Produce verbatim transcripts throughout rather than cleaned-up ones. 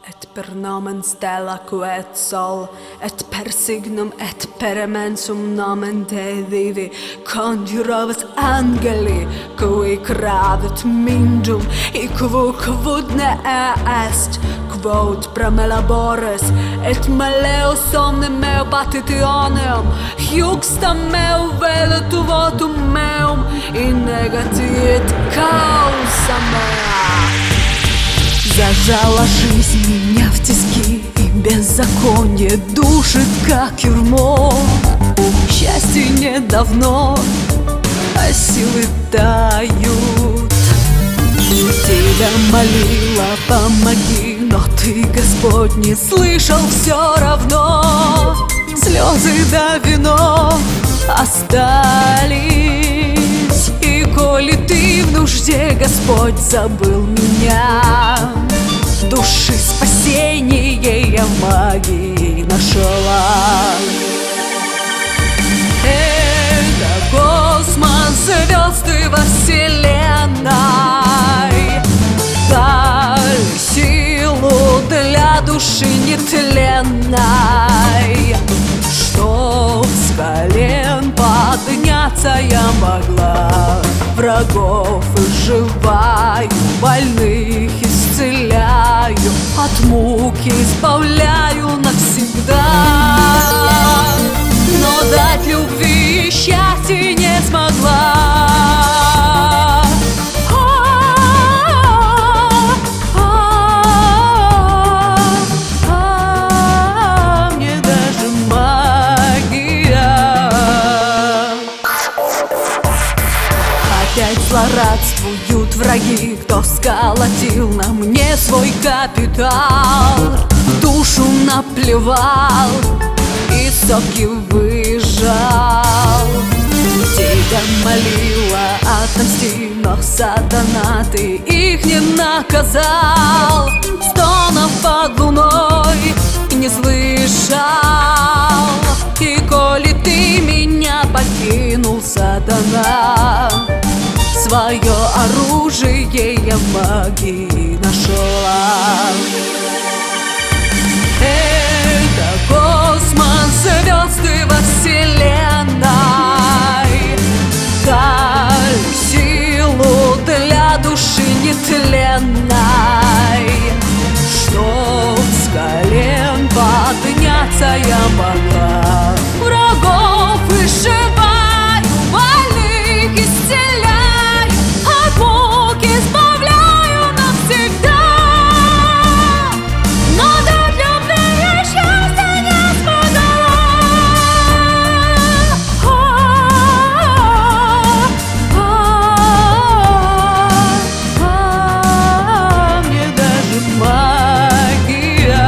et per nomen stella quet sol, et per signum et per mensum nomen Dei vivi conjuravas angeli, cui cravit mindum, e quo quod ne est, quod prame labores, et maleo somne meo patitionem, juxta meo velet votum meum, in negatiet causa mea. Зажала жизнь меня в тиски, и беззаконие душит, как юрмо. Счастье недавно, а силы тают. Тебя молила, помоги, но ты, Господь, не слышал все равно. Слезы да вино остались, и коли ты в нужде, Господь, забыл меня, души спасение я в магии нашла. Это космос, звезды во вселенной, дай силу для души нетленной, чтоб с колен подняться я могла. Врагов изживаю, больных исцеляю, от муки избавляю навсегда. Но дать любви счастье не смогла. Опять злорадствуют враги, кто сколотил на мне свой капитал, душу наплевал и соки выжал. Тебя молила, отомсти, но сатана, ты их не наказал. Стонов под луной не слышал, и коли ты меня покинул, сатана, свое оружие я в магии нашла. Это космос, звезды во вселенной, дай силу для души нетленной, чтоб с колен подняться я могла. Врагов изживаю, больных исцеляю, от муки избавляю навсегда. Но дать любви я счастья не смогла. А-а-а-а-а, мне даже магия.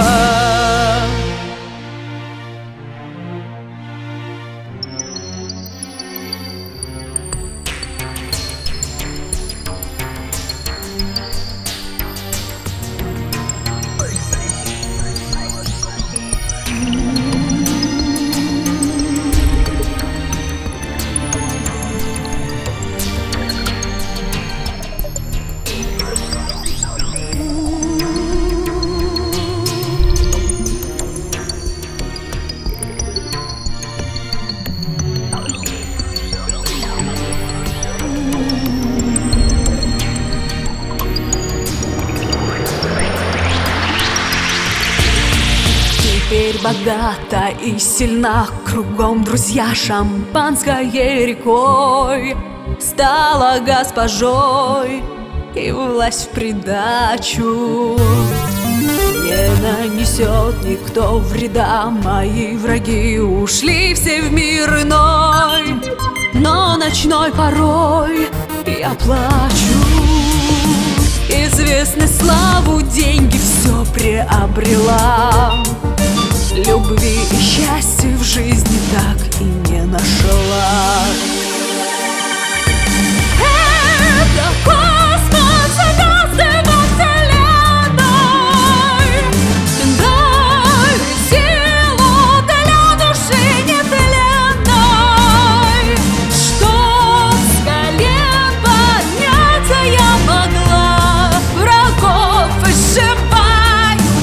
Теперь богата и сильна, кругом друзья, шампанское рекой, стала госпожой и власть в придачу. Не нанесет никто вреда, мои враги ушли все в мир иной, но ночной порой я плачу. Известность, славу, деньги все приобрела, любви и счастья в жизни так и не нашла. Это космос, звезды во вселенной, дай силу для души нетленной, чтоб с колен подняться я могла. Врагов изживаю,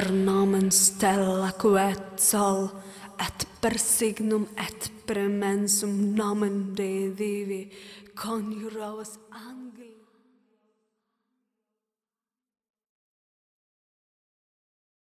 per nomen stella quetzal, et per signum et premensum nomen Dei vivi conjuravas angeli.